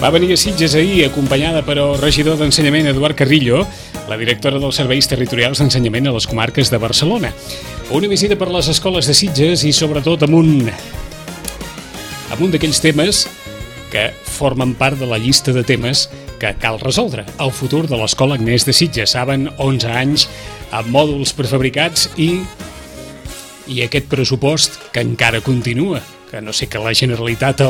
Va venir a Sitges ahir acompanyada per el regidor d'Ensenyament Eduard Carrillo, la directora dels Serveis Territorials d'Ensenyament a les comarques de Barcelona. Una visita per les escoles de Sitges i sobretot amb un d'aquells temes que formen part de la llista de temes que cal resoldre. El futur de l'Escola Agnès de Sitges. Saben, 11 anys amb mòduls prefabricats i aquest pressupost que encara continua, que no sé que la Generalitat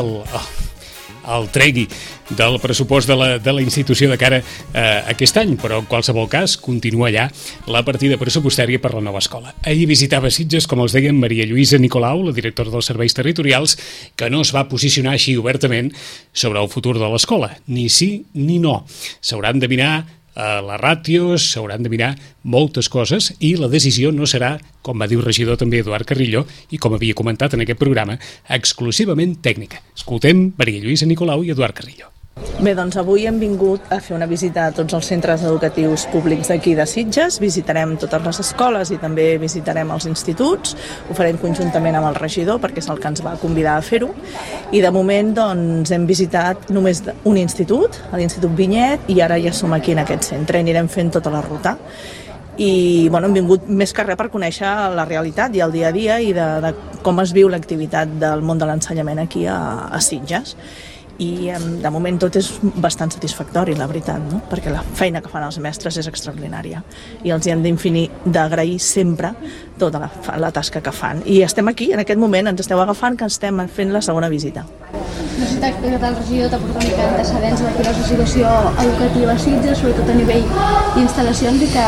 el tregui del pressupost de la institució de cara a aquest any, però en qualsevol cas continua allà la partida pressupostària per la nova escola. Ahir visitava Sitges, com els deien, Maria Lluïsa Nicolau, la directora dels Serveis Territorials, que no es va posicionar així obertament sobre el futur de l'escola, ni sí ni no. S'hauran de mirar les ràtios, s'hauran de mirar moltes coses i la decisió no serà, com va dir el regidor també Eduard Carrillo, i com havia comentat en aquest programa, exclusivament tècnica. Escoltem Maria Lluïsa Nicolau i Eduard Carrillo. Bé, doncs avui hem vingut a fer una visita a tots els centres educatius públics d'aquí de Sitges, visitarem totes les escoles i també visitarem els instituts, ho farem conjuntament amb el regidor perquè és el que ens va convidar a fer-ho, i de moment doncs hem visitat només un institut, l'Institut Vinyet, i ara ja som aquí en aquest centre, anirem fent tota la ruta. I hem vingut més que res per conèixer la realitat i el dia a dia i de com es viu l'activitat del món de l'ensenyament aquí a Sitges. I de moment tot és bastant satisfactori, la veritat, no? Perquè la feina que fan els mestres és extraordinària i els hi hem d'agrair sempre tota la tasca que fan. I estem aquí, en aquest moment, ens esteu agafant que estem fent la segona visita. No sé si t'ha explicat el regidor, t'ha portat una mica d'antecedents de quina és la situació educativa a Sitges, sobretot a nivell d'instal·lacions i que...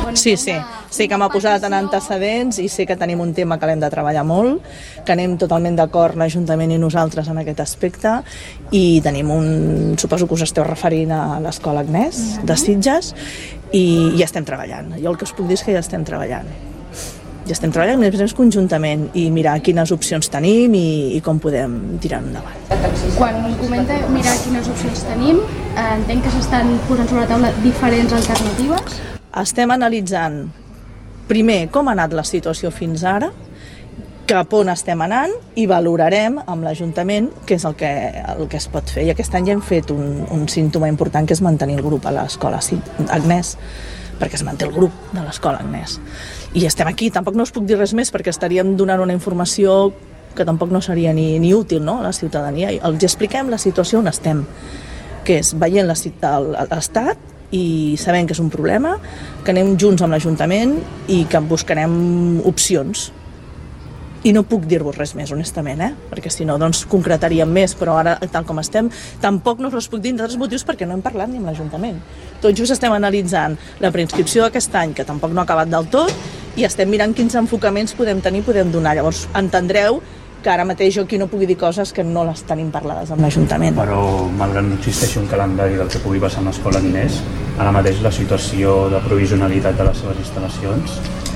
Sí que m'ha posat en antecedents i sé que tenim un tema que l'hem de treballar molt, que anem totalment d'acord l'Ajuntament i nosaltres en aquest aspecte i tenim suposo que us esteu referint a l'Escola Agnès de Sitges i ja estem treballant. Jo el que us puc dir és que ja estem treballant. Ja estem treballant més conjuntament i mirar quines opcions tenim i com podem tirar endavant. Quan comenta mirar quines opcions tenim, entenc que s'estan posant sobre la taula diferents alternatives. Estem analitzant primer com ha anat la situació fins ara, cap on estem anant i valorarem amb l'Ajuntament què és el que es pot fer. I aquest any ja hem fet un símptoma important que és mantenir el grup a l'Escola Agnès, perquè es manté el grup de l'Escola Agnès. I estem aquí, tampoc no us puc dir res més perquè estaríem donant una informació que tampoc no seria ni útil, no?, a la ciutadania. Els expliquem la situació on estem, que és veient l'estat i sabent que és un problema, que anem junts amb l'Ajuntament i que buscarem opcions. I no puc dir-vos res més, honestament, perquè si no, doncs concretaríem més, però ara, tal com estem, tampoc no us les puc dir d'altres motius perquè no hem parlat ni amb l'Ajuntament. Tot just estem analitzant la preinscripció d'aquest any, que tampoc no ha acabat del tot, i estem mirant quins enfocaments podem tenir i podem donar. Llavors, entendreu que ara mateix jo aquí no pugui dir coses que no les tenim parlades amb l'Ajuntament. Però, malgrat no existeixi un calendari del que pugui passar amb l'Escola Agnès, ara mateix la situació de provisionalitat de les seves instal·lacions,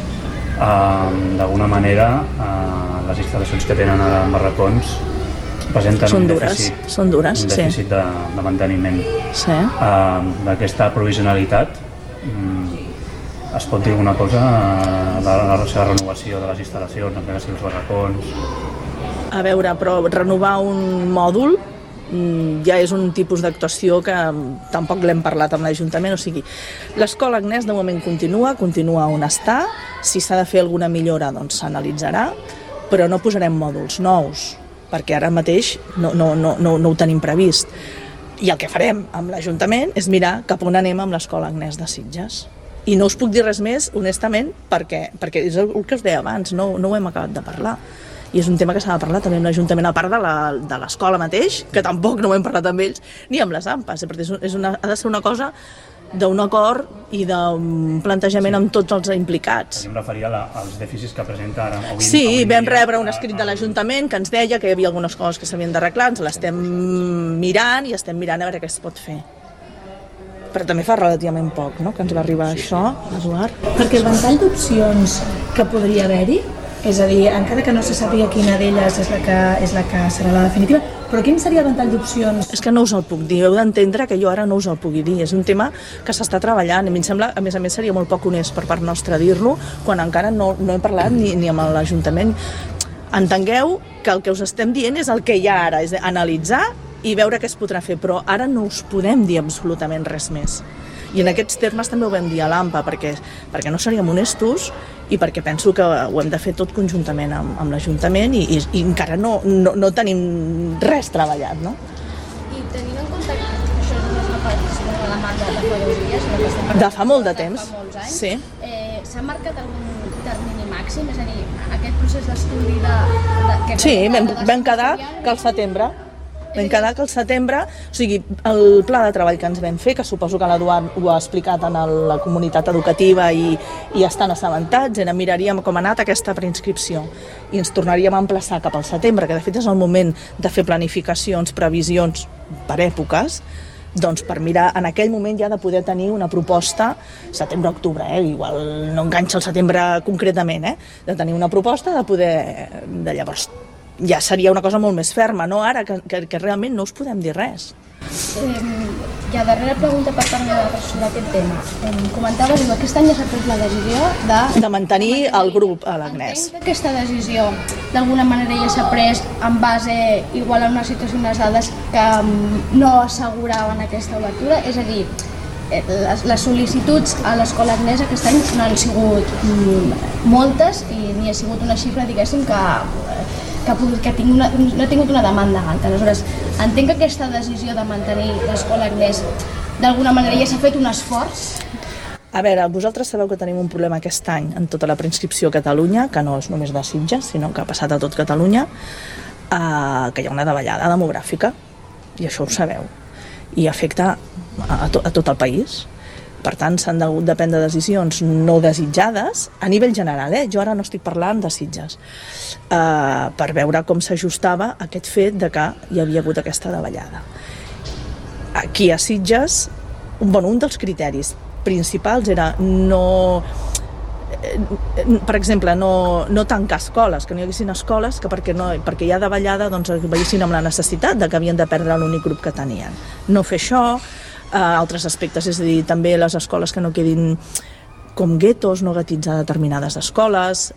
d'alguna manera, les instal·lacions que tenen ara en barracons presenten un dèficit de manteniment. Sí. D'aquesta provisionalitat es pot dir alguna cosa de la seva renovació de les instal·lacions, encara sigui els barracons? A veure, però renovar un mòdul ja és un tipus d'actuació que tampoc l'hem parlat amb l'Ajuntament, o sigui, l'Escola Agnès de moment continua on està, si s'ha de fer alguna millora doncs s'analitzarà, però no posarem mòduls nous, perquè ara mateix no ho tenim previst. I el que farem amb l'Ajuntament és mirar cap on anem amb l'Escola Agnès de Sitges. I no us puc dir res més, honestament, perquè és el que us deia abans, no ho hem acabat de parlar. I és un tema que s'ha de parlar també amb l'Ajuntament, a part de l'escola mateix, que tampoc no ho hem parlat amb ells, ni amb les AMPAs, perquè ha de ser una cosa d'un acord i d'un plantejament amb tots els implicats. Em referia als dèficits que presenta ara. Sí, vam rebre un escrit de l'Ajuntament que ens deia que hi havia algunes coses que s'havien d'arreglar, ens l'estem mirant i estem mirant a veure què es pot fer. Però també fa relativament poc, no?, que ens va arribar això, Eduard. Perquè el ventall d'opcions que podria haver-hi, és a dir, encara que no se sàpiga quina d'elles és la que serà la definitiva, però quin seria el ventall d'opcions? És que no us el puc dir, heu d'entendre que jo ara no us el pugui dir, és un tema que s'està treballant, a mi em sembla, a més seria molt poc honest per part nostra dir-lo, quan encara no hem parlat ni amb l'Ajuntament. Entengueu que el que us estem dient és el que hi ha ara, és analitzar i veure què es podrà fer, però ara no us podem dir absolutament res més. I en aquests termes també ho vam dir a l'AMPA, perquè no seríem honestos i perquè penso que ho hem de fer tot conjuntament amb l'Ajuntament i encara no tenim res treballat, no? I tenint en compte que això no és una demanda de fa 2 dies, de fa molt de temps, fa molts anys, sí. S'ha marcat algun termini màxim? És a dir, aquest procés d'estudi Sí, vam quedar que al setembre, o sigui, el pla de treball que ens vam fer, que suposo que l'Eduard ho ha explicat en la comunitat educativa i estan assabentats, miraríem com ha anat aquesta preinscripció i ens tornaríem a emplaçar cap al setembre, que de fet és el moment de fer planificacions, previsions per èpoques, doncs per mirar en aquell moment ja de poder tenir una proposta, setembre-octubre, igual no enganxa el setembre concretament, de tenir una proposta de poder, de llavors ja seria una cosa molt més ferma, no ara, que realment no us podem dir res. I a darrera pregunta per part meva sobre aquest tema. Comentaves que aquest any ja s'ha pres la decisió de mantenir el grup a l'Agnès. Entenc que aquesta decisió d'alguna manera ja s'ha pres en base igual a una situació, unes dades que no asseguraven aquesta obertura, és a dir, les sol·licituds a l'escola Agnès aquest any no han sigut moltes i ni ha sigut una xifra, diguéssim, que no ha tingut una demanda alta. Aleshores, entenc que aquesta decisió de mantenir l'escola Agnès d'alguna manera ja s'ha fet un esforç. A veure, vosaltres sabeu que tenim un problema aquest any en tota la preinscripció a Catalunya, que no és només de Sitges, sinó que ha passat a tot Catalunya, que hi ha una davallada demogràfica, i això ho sabeu, i afecta a tot el país. Per tant, s'han hagut de prendre decisions no desitjades a nivell general, jo ara no estic parlant de Sitges, per veure com s'ajustava aquest fet de que hi havia hagut aquesta davallada. Aquí a Sitges, un dels criteris principals era per exemple, no tancar escoles, que no hi haguessin escoles que perquè hi ha davallada veiessin amb la necessitat de que havien de perdre l'únic grup que tenien. No fer això, altres aspectes, és a dir, també les escoles que no quedin com guetos, no gatitzar determinades escoles,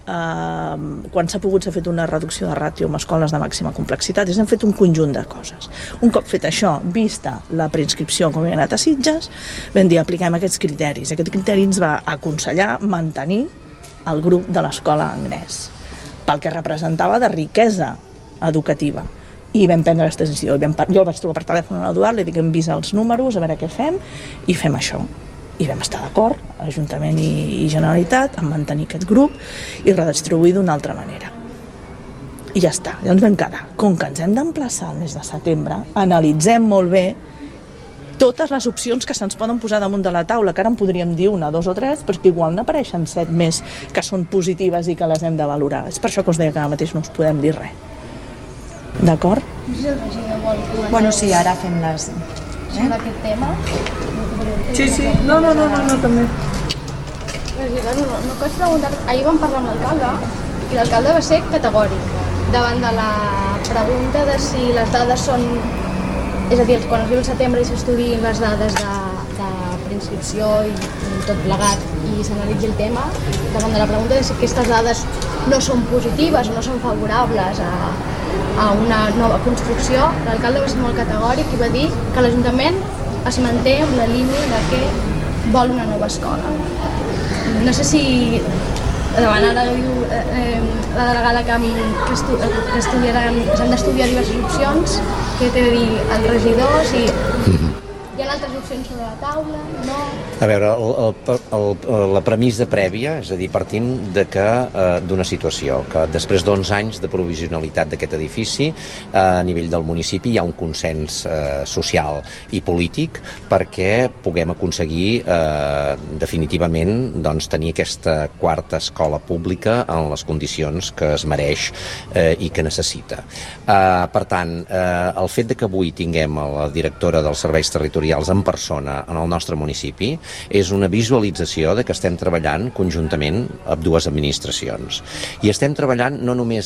quan s'ha pogut s'ha fet una reducció de ràtio amb escoles de màxima complexitat, hem fet un conjunt de coses. Un cop fet això, vista la preinscripció com he anat a Sitges, vam dir apliquem aquests criteris. Aquest criteri ens va aconsellar mantenir el grup de l'escola Agnès, pel que representava de riquesa educativa. I vam prendre aquesta decisió. Jo el vaig trobar per telèfon a l'Eduard, li dic que hem vist els números, a veure què fem, i fem això. I vam estar d'acord, Ajuntament i Generalitat, en mantenir aquest grup i redistribuir d'una altra manera. I ja està, ja ens vam quedar. Com que ens hem d'emplaçar el mes de setembre, analitzem molt bé totes les opcions que se'ns poden posar damunt de la taula, que ara en podríem dir 1, 2 o 3, però que igual n'apareixen 7 més que són positives i que les hem de valorar. És per això que us deia que ara mateix no us podem dir res. D'acord? No sé si el regidor vol comentar. Bueno, sí, ara fem les... Sobre aquest tema. Sí. No, també. Regidor, no pots preguntar... Ahir vam parlar amb l'alcalde i l'alcalde va ser categòric davant de la pregunta de si les dades són... És a dir, quan arribi el setembre i s'estudien les dades de preinscripció i tot plegat i s'analitzi el tema, davant de la pregunta de si aquestes dades no són positives o no són favorables a una nova construcció, l'alcalde va ser molt categòric i va dir que l'Ajuntament es manté amb la línia de que vol una nova escola. No sé si davant ara diu la delegada que s'han d'estudiar diverses opcions, què té a dir el regidor, si hi ha altres opcions sobre la taula, no? A veure, la premissa prèvia, és a dir, partim d'una situació, que després d'11 anys de provisionalitat d'aquest edifici, a nivell del municipi hi ha un consens social i polític perquè puguem aconseguir definitivament tenir aquesta quarta escola pública en les condicions que es mereix i que necessita. Per tant, el fet que avui tinguem a la directora dels serveis territorials en persona en el nostre municipi és una visualització de que estem treballant conjuntament amb dues administracions. I estem treballant no només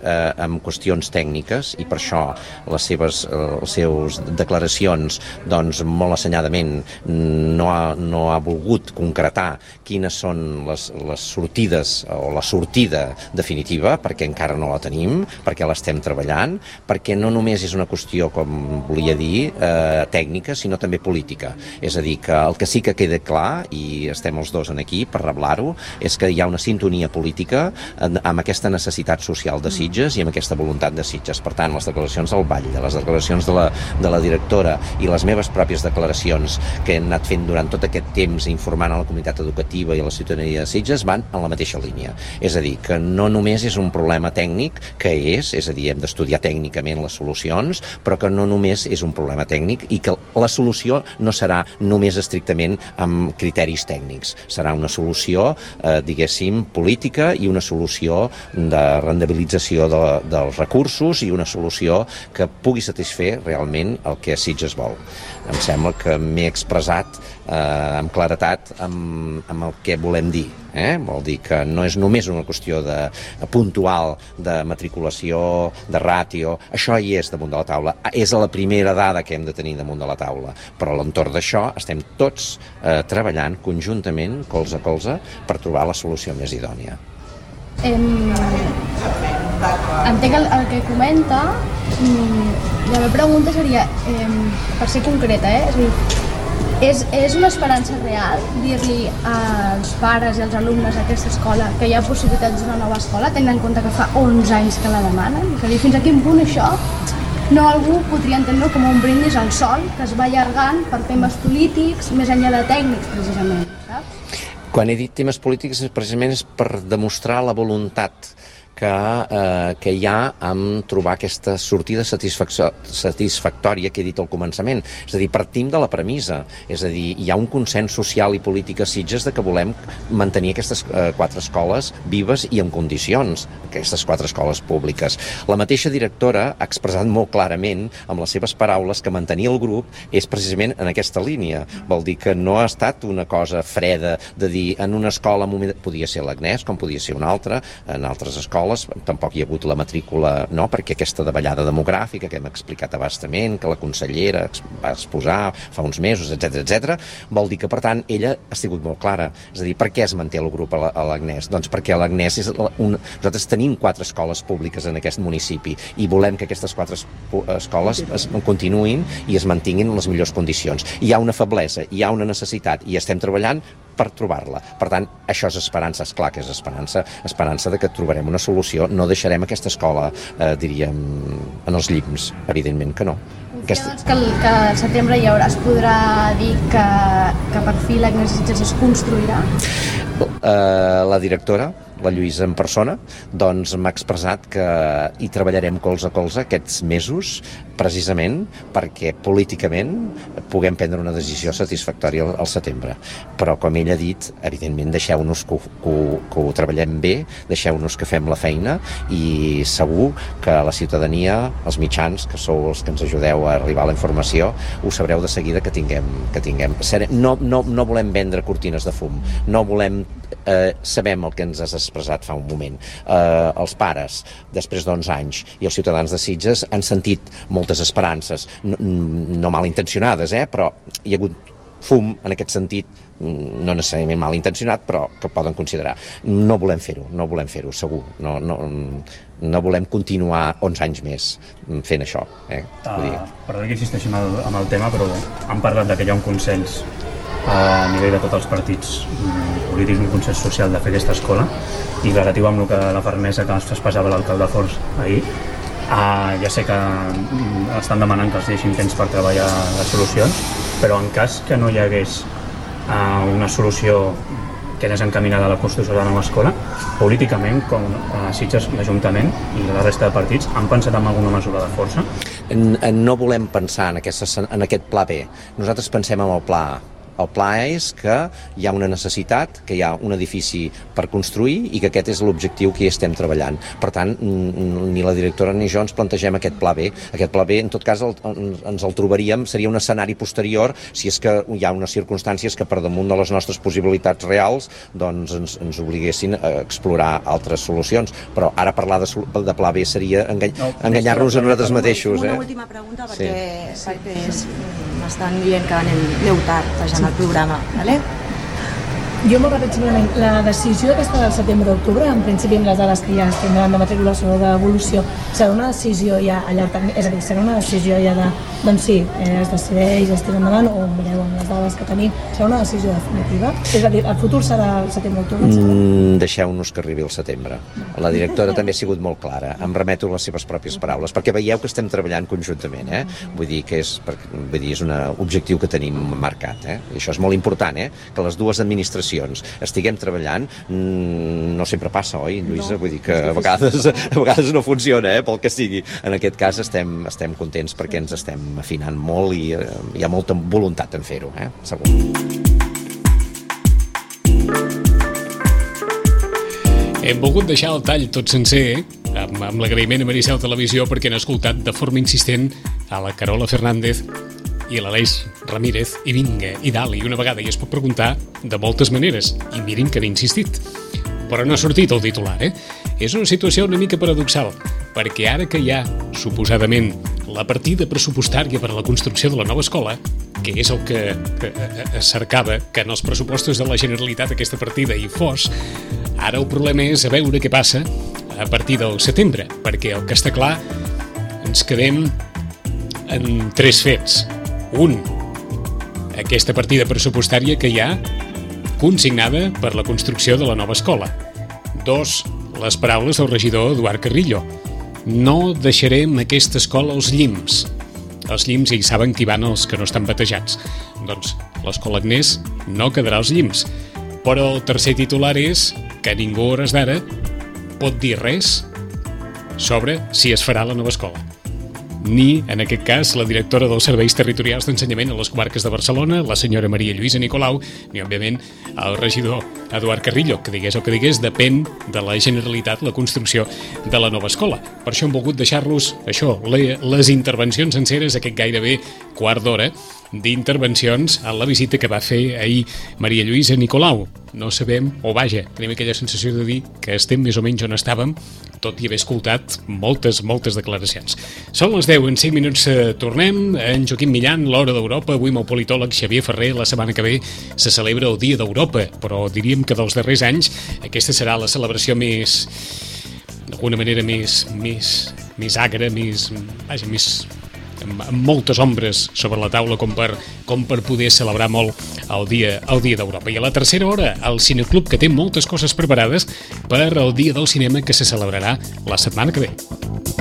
amb qüestions tècniques i per això les seus declaracions doncs, molt assenyadament no ha volgut concretar quines són les sortides o la sortida definitiva, perquè encara no la tenim, perquè l'estem treballant, perquè no només és una qüestió, com volia dir, tècnica, sinó també política. És a dir, que el que sí que queda clar, i estem els dos aquí per reblar-ho, és que hi ha una sintonia política amb aquesta necessitat social de Sitges i amb aquesta voluntat de Sitges. Per tant, les declaracions del Batlle, les declaracions de la directora i les meves pròpies declaracions que hem anat fent durant tot aquest temps informant a la comunitat educativa i a la ciutadania de Sitges van en la mateixa línia. És a dir, que no només és un problema tècnic, que és a dir, hem d'estudiar tècnicament les solucions, però que no només és un problema tècnic i que la solució no serà només estrictament amb criteris tècnics. Serà una solució, diguéssim, política i una solució de rendibilització dels recursos i una solució que pugui satisfer realment el que Sitges vol. Em sembla que m'he expressat amb claretat amb el que volem dir. Vol dir que no és només una qüestió puntual de matriculació, de ràtio, això hi és damunt de la taula, és la primera dada que hem de tenir damunt de la taula, però a l'entorn d'això estem tots treballant conjuntament, colze a colze, per trobar la solució més idònia. Entenc el que comenta. La meva pregunta seria, per ser concreta, és a dir, és una esperança real dir-li als pares i als alumnes d'aquesta escola que hi ha possibilitats d'una nova escola, tenint en compte que fa 11 anys que la demanen? És a dir, fins a quin punt això no algú podria entendre com un brindis al sol que es va allargant per temes polítics més enllà de tècnics, precisament, saps? Quan he dit temes polítics precisament és per demostrar la voluntat que hi ha en trobar aquesta sortida satisfactòria que he dit al començament. És a dir, partim de la premissa. És a dir, hi ha un consens social i polític a Sitges de que volem mantenir aquestes 4 escoles vives i en condicions, aquestes 4 escoles públiques. La mateixa directora ha expressat molt clarament, amb les seves paraules, que mantenir el grup és precisament en aquesta línia. Vol dir que no ha estat una cosa freda de dir en una escola podia ser l'Agnès, com podia ser una altra, en altres escoles tampoc hi ha hagut la matrícula, no, perquè aquesta davallada demogràfica que hem explicat abastament, que la consellera va exposar fa uns mesos, etc. Vol dir que, per tant, ella ha sigut molt clara. És a dir, per què es manté el grup a l'Agnès? Doncs perquè l'Agnès és nosaltres tenim 4 escoles públiques en aquest municipi i volem que aquestes 4 escoles es continuïn i es mantinguin en les millors condicions. Hi ha una feblesa, hi ha una necessitat i estem treballant per trobar-la. Per tant, això és esperança, és clar que és esperança de que trobarem una solució. No deixarem aquesta escola, diríem, en els llims, evidentment que no. Doncs que al setembre es podrà dir que per fi l'Agnès Sitges es construirà? La directora, la Lluïsa en persona, doncs m'ha expressat que hi treballarem colze a colze aquests mesos, precisament perquè políticament puguem prendre una decisió satisfactòria al setembre. Però, com ell ha dit, evidentment deixeu-nos que ho treballem bé, deixeu-nos que fem la feina i segur que la ciutadania, els mitjans, que sou els que ens ajudeu a arribar a la informació, ho sabreu de seguida que tinguem. No volem vendre cortines de fum, no volem sabem el que ens has expressat fa un moment. Els pares, després d'11 anys, i els ciutadans de Sitges han sentit moltes esperances, no malintencionades, però hi ha hagut fum en aquest sentit, no necessàriament malintencionat, però que poden considerar. No volem fer-ho, segur. No volem continuar 11 anys més fent això. Perdó que insisteixi amb el tema, però han parlat que hi ha un consens a nivell de tots els partits polítics, un consens social de fer aquesta escola, i relatiu amb el que la fermesa que es traspassava l'alcalde Forns ahir, ja sé que estan demanant que els deixin temps per treballar les solucions, però en cas que no hi hagués una solució que anés encaminada a la construcció de la nova escola, políticament, com a Sitges, l'Ajuntament i la resta de partits, han pensat en alguna mesura de força? No volem pensar en aquest pla B. Nosaltres pensem en el pla A. El pla és que hi ha una necessitat, que hi ha un edifici per construir i que aquest és l'objectiu que hi estem treballant. Per tant, ni la directora ni jo ens plantegem aquest pla B. Aquest pla B, en tot cas, ens el trobaríem, seria un escenari posterior si és que hi ha unes circumstàncies que per damunt de les nostres possibilitats reals doncs ens obliguessin a explorar altres solucions. Però ara parlar de pla B seria enganyar-nos a nosaltres mateixos. Una última pregunta perquè m'estan dient que aneu tard fagant el programa, ¿vale? Jo molt ràpid, simplement, la decisió aquesta del setembre-octubre, en principi amb les dades que ja es tindran de matriculació o d'evolució, serà una decisió ja a llarg termini, és a dir, serà una decisió ja de, doncs sí, es decideix, es tira endavant, o mireu amb les dades que tenim, serà una decisió definitiva? És a dir, el futur serà el setembre-octubre? Deixeu-nos que arribi el setembre. La directora també ha sigut molt clara, em remeto a les seves pròpies paraules, perquè veieu que estem treballant conjuntament, vull dir que és un objectiu que tenim marcat, i això és molt important, que les dues administracions estiguem treballant, no sempre passa, oi, Lluïsa? No. Vull dir que a vegades no funciona, pel que sigui. En aquest cas estem contents perquè ens estem afinant molt i hi ha molta voluntat en fer-ho, segur. Hem volgut deixar el tall tot sencer, amb l'agraïment a Maricel Televisió, perquè han escoltat de forma insistent a la Carola Fernández i l'Aleix Ramírez, i vinga, i dalt, i una vegada, i es pot preguntar de moltes maneres, i mirin que han insistit. Però no ha sortit el titular, És una situació una mica paradoxal, perquè ara que hi ha, suposadament, la partida pressupostària per a la construcció de la nova escola, que és el que es cercava, que en els pressupostos de la Generalitat aquesta partida hi fos, ara el problema és a veure què passa a partir del setembre, perquè el que està clar, ens quedem en 3 fets. Un, aquesta partida pressupostària que hi ha consignada per la construcció de la nova escola. 2, les paraules del regidor Eduard Carrillo. No deixarem aquesta escola als llims. Els llims ja hi saben que hi van els que no estan batejats. Doncs l'escola Agnès no quedarà als llims. Però el tercer titular és que ningú a hores d'ara pot dir res sobre si es farà la nova escola. Ni, en aquest cas, la directora dels Serveis Territorials d'Ensenyament a les comarques de Barcelona, la senyora Maria Lluïsa Nicolau, ni, òbviament, el regidor Eduard Carrillo, que digués el que digués, depèn de la Generalitat la construcció de la nova escola. Per això hem volgut deixar-los, les intervencions senceres, aquest gairebé quart d'hora d'intervencions a la visita que va fer ahir Maria Lluïsa Nicolau. No sabem, o vaja, tenim aquella sensació de dir que estem més o menys on estàvem, tot i haver escoltat moltes declaracions. Són les 10, en 5 minuts tornem. En Joaquim Millan, l'Hora d'Europa, avui amb el politòleg Xavier Ferrer. La setmana que ve se celebra el Dia d'Europa, però diríem que dels darrers anys aquesta serà la celebració més, d'alguna manera, més agra, amb moltes ombres sobre la taula com per poder celebrar molt el Dia d'Europa. I a la tercera hora, el Cineclub, que té moltes coses preparades per al Dia del Cinema que se celebrarà la setmana que ve.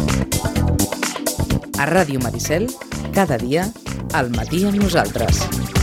A Ràdio Maricel, cada dia, al matí amb nosaltres.